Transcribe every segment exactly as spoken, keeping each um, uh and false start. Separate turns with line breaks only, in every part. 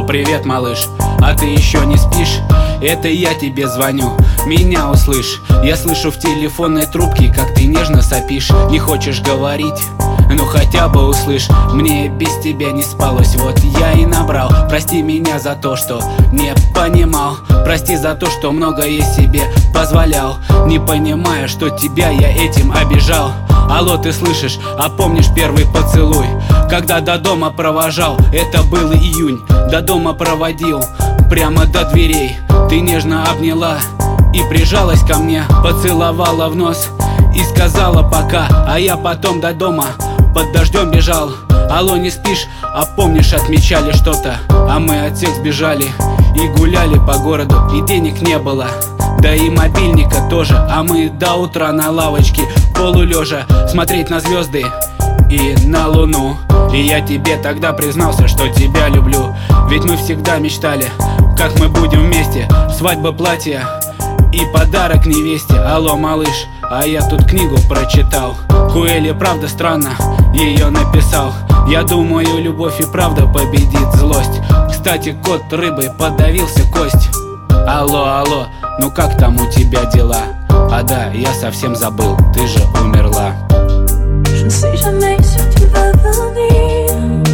привет, малыш, а ты еще не спишь? Это я тебе звоню, меня услышь. Я слышу в телефонной трубке, как ты нежно сопишь. Не хочешь говорить? Ну хотя бы услышь. Мне без тебя не спалось, вот я и набрал. Прости меня за то, что не понимал. Прости за то, что многое себе позволял, не понимая, что тебя я этим обижал. Алло, ты слышишь, а помнишь первый поцелуй? Когда до дома провожал, это был июнь. До дома проводил, прямо до дверей. Ты нежно обняла и прижалась ко мне, поцеловала в нос и сказала пока. А я потом до дома под дождем бежал. Алло, не спишь, а помнишь, отмечали что-то? А мы от всех сбежали и гуляли по городу, и денег не было, да и мобильника тоже. А мы до утра на лавочке полулежа смотреть на звезды и на луну. И я тебе тогда признался, что тебя люблю. Ведь мы всегда мечтали, как мы будем вместе. Свадьба, платье и подарок невесте. Алло, малыш, а я тут книгу прочитал. Куэлли, правда, странно ее написал. Я думаю, любовь и правда победит злость. Кстати, кот рыбой подавился кость. Алло, алло, ну как там у тебя дела? А да, я совсем забыл, ты же умерла.
Je ne sais jamais si tu vas venir.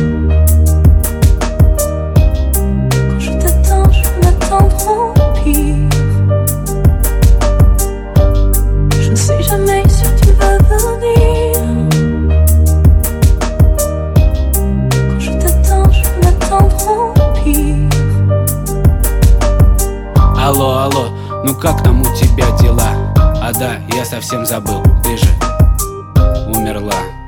Quand je t'attends, je peux m'attendre au pire. Je ne sais jamais si tu vas venir. Quand je t'attends, je peux m'attendre au pire.
Алло, алло, ну как там у тебя дела? А да, я совсем забыл, ты же умерла.